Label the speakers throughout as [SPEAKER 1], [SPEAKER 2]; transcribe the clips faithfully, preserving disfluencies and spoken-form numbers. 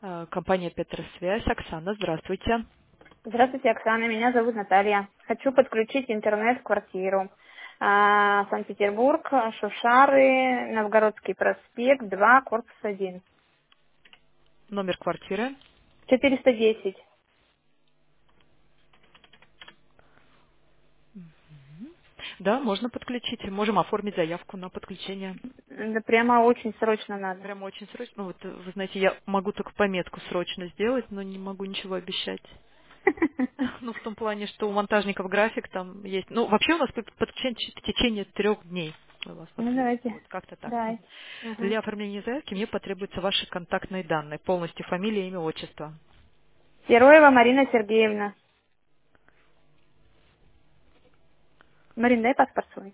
[SPEAKER 1] Э, Компания Петросвязь. Оксана, здравствуйте.
[SPEAKER 2] Здравствуйте, Оксана. Меня зовут Наталья. Хочу подключить интернет в квартиру. А, Санкт-Петербург, Шушары, Новгородский проспект, два, корпус один.
[SPEAKER 1] Номер квартиры.
[SPEAKER 2] четыреста десять.
[SPEAKER 1] Да, можно подключить. Можем оформить заявку на подключение.
[SPEAKER 2] Да прямо очень срочно надо.
[SPEAKER 1] Прямо очень срочно. Ну, вот, э, вы знаете, я могу только пометку срочно сделать, но не могу ничего обещать. Ну, в том плане, что у монтажников график там есть. Ну, вообще у нас под- подключение в течение трех дней. Мы вас
[SPEAKER 2] Ну,
[SPEAKER 1] подключим.
[SPEAKER 2] давайте.
[SPEAKER 1] Вот как-то так.
[SPEAKER 2] Давайте.
[SPEAKER 1] Мгм.
[SPEAKER 2] Ага.
[SPEAKER 1] Для оформления заявки мне потребуются ваши контактные данные. Полностью фамилия, имя, отчество.
[SPEAKER 2] Героева Марина Сергеевна. Марин, дай паспорт свой.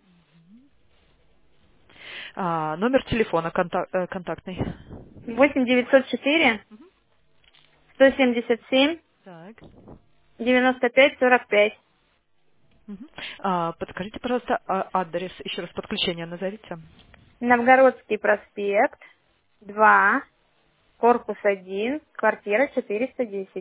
[SPEAKER 1] А, номер телефона контак- э, контактный.
[SPEAKER 2] восемь девятьсот четыре сто семьдесят семь
[SPEAKER 1] Так.
[SPEAKER 2] девяносто пять сорок пять.
[SPEAKER 1] Мгм. А, подскажите, пожалуйста, а- адрес, еще раз подключение назовите.
[SPEAKER 2] Новгородский проспект, два, корпус один, квартира четыреста десять.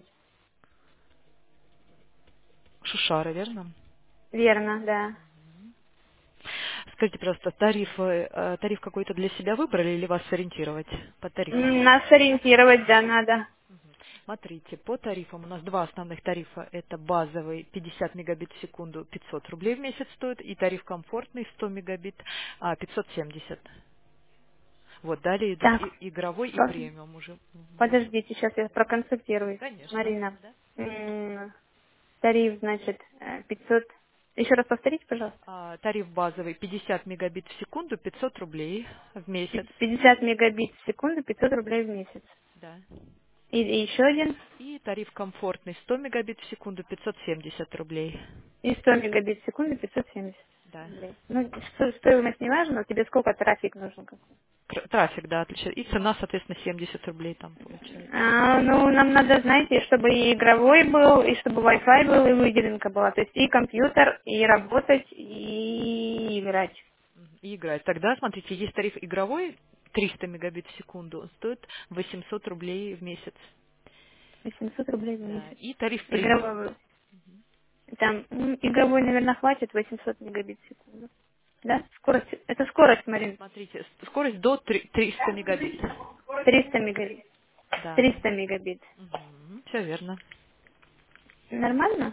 [SPEAKER 1] Шушары, верно?
[SPEAKER 2] Верно, да.
[SPEAKER 1] Скажите, пожалуйста, тарифы, э, тариф какой-то для себя выбрали или вас сориентировать по тарифам?
[SPEAKER 2] М, Нас ориентировать, да, надо.
[SPEAKER 1] Смотрите, по тарифам у нас два основных тарифа. Это базовый пятьдесят мегабит в секунду, пятьсот рублей в месяц стоит, и тариф комфортный сто мегабит, а, пятьсот семьдесят. Вот, далее идут
[SPEAKER 2] Так,
[SPEAKER 1] и- игровой и
[SPEAKER 2] по-
[SPEAKER 1] премиум уже больше.
[SPEAKER 2] подождите, сейчас я проконсультируюсь.
[SPEAKER 1] Конечно.
[SPEAKER 2] Марина, м, тариф, значит, э, пятьсот. Еще раз повторите, пожалуйста.
[SPEAKER 1] А, тариф базовый пятьдесят мегабит в секунду, пятьсот рублей в месяц.
[SPEAKER 2] Пи- пятьдесят мегабит в секунду, пятьсот рублей в месяц.
[SPEAKER 1] Да.
[SPEAKER 2] И, и еще один.
[SPEAKER 1] И тариф комфортный сто мегабит в секунду, пятьсот семьдесят рублей.
[SPEAKER 2] И сто мегабит в секунду, пятьсот семьдесят
[SPEAKER 1] Да.
[SPEAKER 2] рублей. Ну, сто- стоимость не важна, но тебе сколько трафик нужен? Какой?
[SPEAKER 1] Тр- Трафик, да, отличается. И цена, соответственно, семьдесят рублей там получается.
[SPEAKER 2] А, ну, нам надо, знаете, чтобы и игровой был, и чтобы Wi-Fi был, и выделенка была. То есть и компьютер, и работать, и играть.
[SPEAKER 1] Мгм. И играть. Тогда, смотрите, есть тариф игровой, триста мегабит в секунду, он стоит восемьсот рублей в месяц.
[SPEAKER 2] восемьсот рублей в
[SPEAKER 1] Да.
[SPEAKER 2] месяц.
[SPEAKER 1] И тариф премиум.
[SPEAKER 2] Игровой. Там, ну, игровой, наверное, хватит восемьсот мегабит в секунду. Да? Скорость. Это скорость, Марин.
[SPEAKER 1] Смотрите, с- скорость до три- триста мегабит.
[SPEAKER 2] триста мегабит.
[SPEAKER 1] Да.
[SPEAKER 2] триста мегабит.
[SPEAKER 1] Все верно.
[SPEAKER 2] Нормально?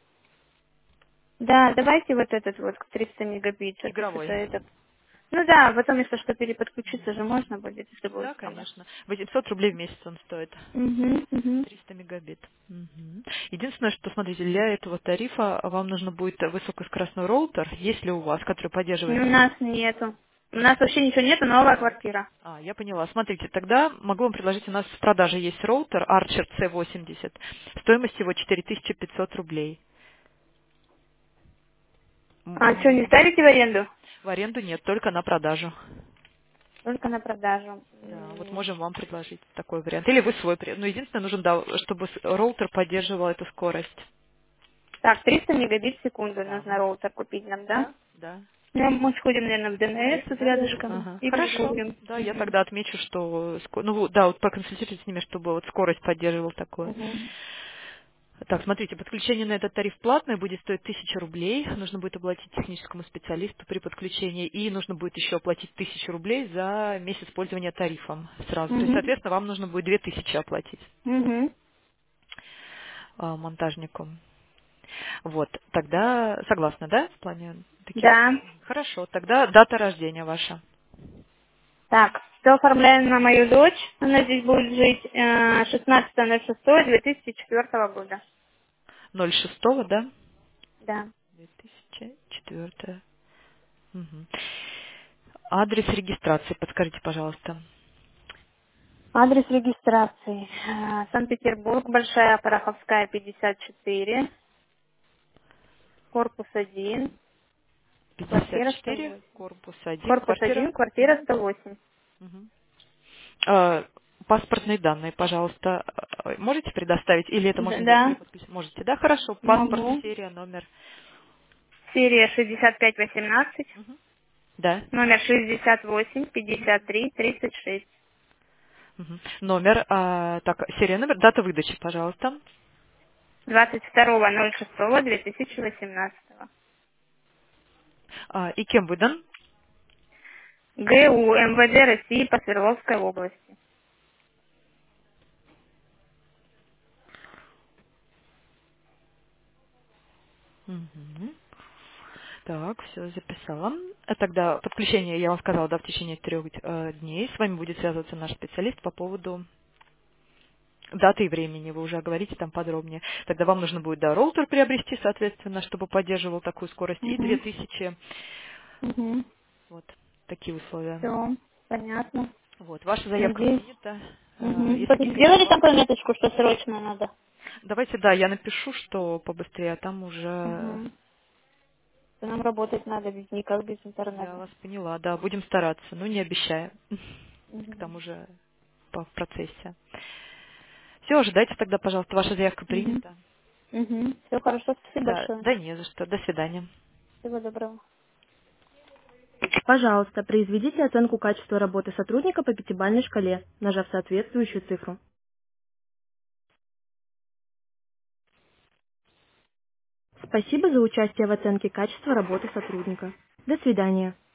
[SPEAKER 2] Да, давайте вот этот вот триста мегабит. Что-то что-то
[SPEAKER 1] Игровой.
[SPEAKER 2] это. Ну да, потом, если что, переподключиться же можно будет, если будет
[SPEAKER 1] Да,
[SPEAKER 2] много.
[SPEAKER 1] конечно. восемьсот рублей в месяц он стоит.
[SPEAKER 2] Угу, угу.
[SPEAKER 1] триста мегабит. Мгм. Единственное, что, смотрите, для этого тарифа вам нужно будет высокоскоростной роутер, если у вас, который
[SPEAKER 2] У
[SPEAKER 1] поддерживает...
[SPEAKER 2] нас нету. У нас вообще ничего нету, новая квартира.
[SPEAKER 1] А, я поняла. Смотрите, тогда могу вам предложить, у нас в продаже есть роутер Archer си восемьдесят. Стоимость его четыре тысячи пятьсот рублей. М,
[SPEAKER 2] А что, не
[SPEAKER 1] м,
[SPEAKER 2] ставите в аренду?
[SPEAKER 1] В аренду нет, только на продажу.
[SPEAKER 2] Только на продажу.
[SPEAKER 1] Да, вот
[SPEAKER 2] М.
[SPEAKER 1] можем вам предложить такой вариант. Или вы свой. при- Ну, единственное, нужен, да, чтобы с- роутер поддерживал эту скорость.
[SPEAKER 2] Так, триста мегабит в секунду
[SPEAKER 1] Да.
[SPEAKER 2] нужно роутер купить нам, да?
[SPEAKER 1] Да? Да.
[SPEAKER 2] Ну, мы сходим, наверное, в ДНС тут
[SPEAKER 1] Да?
[SPEAKER 2] рядышком
[SPEAKER 1] Ага.
[SPEAKER 2] и
[SPEAKER 1] Хорошо.
[SPEAKER 2] прикупим.
[SPEAKER 1] Да, я
[SPEAKER 2] Мгм.
[SPEAKER 1] тогда отмечу, что... ско- Ну, вот, да, вот проконсультируйтесь с ними, чтобы вот скорость поддерживал такое.
[SPEAKER 2] Мгм.
[SPEAKER 1] Так, смотрите, подключение на этот тариф платное будет стоить тысячу рублей. Нужно будет оплатить техническому специалисту при подключении. И нужно будет еще оплатить тысячу рублей за месяц пользования тарифом сразу. То есть,
[SPEAKER 2] Мгм.
[SPEAKER 1] соответственно, вам нужно будет две тысячи оплатить
[SPEAKER 2] Мгм.
[SPEAKER 1] а, монтажнику. Вот, тогда согласна, да, в плане таких?
[SPEAKER 2] Да.
[SPEAKER 1] Хорошо, тогда дата рождения ваша.
[SPEAKER 2] Так, все оформляем на мою дочь. Она здесь будет жить э, шестнадцатого шестого две тысячи четвёртого года.
[SPEAKER 1] ноль шестого, да?
[SPEAKER 2] Да.
[SPEAKER 1] две тысячи четвёртого. Мгм. Адрес регистрации подскажите, пожалуйста.
[SPEAKER 2] Адрес регистрации. Э, Санкт-Петербург, Большая Пороховская, пятьдесят четыре, корпус один,
[SPEAKER 1] пятьдесят
[SPEAKER 2] квартира сто
[SPEAKER 1] четыре,
[SPEAKER 2] восемь.
[SPEAKER 1] корпус один,
[SPEAKER 2] Корпус
[SPEAKER 1] квартира.
[SPEAKER 2] один, квартира сто восемь.
[SPEAKER 1] Мгм. А, паспортные данные, пожалуйста, э, можете предоставить? Или это
[SPEAKER 2] Д-
[SPEAKER 1] можно будет при
[SPEAKER 2] Да,
[SPEAKER 1] подписи? Можете, да? Хорошо. Паспорт,
[SPEAKER 2] могу.
[SPEAKER 1] серия, номер.
[SPEAKER 2] Серия шестьдесят пять восемнадцать,
[SPEAKER 1] Мгм. Да.
[SPEAKER 2] номер шестьдесят восемь пятьдесят три тридцать шесть.
[SPEAKER 1] Мгм. Номер, а, так, серия номер, дата выдачи, пожалуйста.
[SPEAKER 2] двадцать второго ноль шестого две тысячи восемнадцатого.
[SPEAKER 1] А, и кем выдан?
[SPEAKER 2] ГУ МВД России по Свердловской области.
[SPEAKER 1] Мгм. Так, все, записала. А тогда подключение, я вам сказала, да, в течение трех э, дней. С вами будет связываться наш специалист по поводу даты и времени. Вы уже говорите там подробнее. Тогда вам нужно будет, да, роутер приобрести, соответственно, чтобы поддерживал такую скорость. И две
[SPEAKER 2] Угу.
[SPEAKER 1] тысячи.
[SPEAKER 2] Угу.
[SPEAKER 1] Вот такие условия.
[SPEAKER 2] Все, понятно.
[SPEAKER 1] Вот, ваша заявка
[SPEAKER 2] Надеюсь.
[SPEAKER 1] принята. Э,
[SPEAKER 2] Угу.
[SPEAKER 1] Если какие-либо
[SPEAKER 2] Сделали там
[SPEAKER 1] вопросы.
[SPEAKER 2] пометочку, что срочно надо?
[SPEAKER 1] Давайте, да, я напишу, что побыстрее, а там уже
[SPEAKER 2] Угу. Нам работать надо без никак, без
[SPEAKER 1] я
[SPEAKER 2] интернета.
[SPEAKER 1] вас поняла. Да, будем стараться, но не обещаю. К
[SPEAKER 2] Угу.
[SPEAKER 1] тому же по в процессе. Все, ожидайте тогда, пожалуйста, ваша заявка
[SPEAKER 2] Угу.
[SPEAKER 1] принята.
[SPEAKER 2] Угу. Все хорошо, спасибо
[SPEAKER 1] Да,
[SPEAKER 2] большое.
[SPEAKER 1] да не за что. До свидания.
[SPEAKER 2] Всего доброго.
[SPEAKER 3] Пожалуйста, произведите оценку качества работы сотрудника по пятибалльной шкале, нажав соответствующую цифру. Спасибо за участие в оценке качества работы сотрудника. До свидания.